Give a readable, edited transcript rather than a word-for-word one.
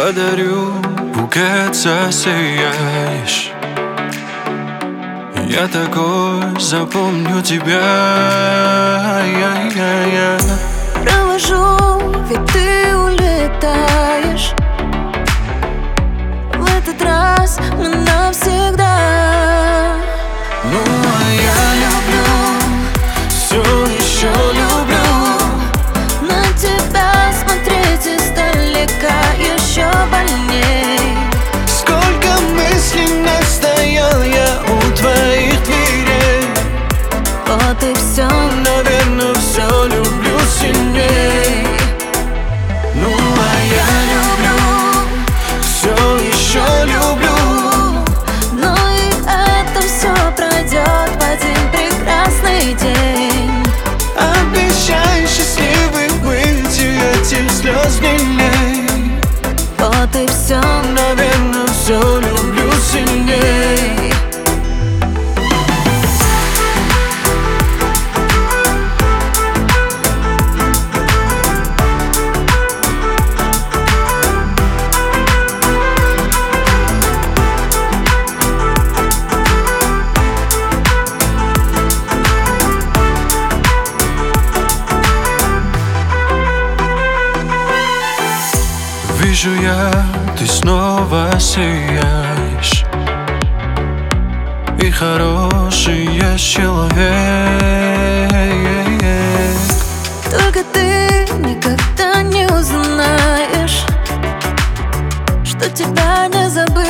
Подарю букет, засияешь. Я такой, запомню тебя. Провожу, ведь ты улетаешь. В этот раз мы навсегда. Ну а я люблю, все еще люблю На тебя смотреть издалека еще больней. Сколько мыслей настоял я у твоих дверей. Вот и все. Наверное, все люблю сильней. Ну а я люблю, все еще люблю. Но и это все пройдет в один прекрасный день. Обещай счастливый быть, и этих слез не лей. Вот и все. Наверное, все люблю сильней. Вижу я, ты снова сияешь, и хороший есть человек. Только ты никогда не узнаешь, что тебя не забыть.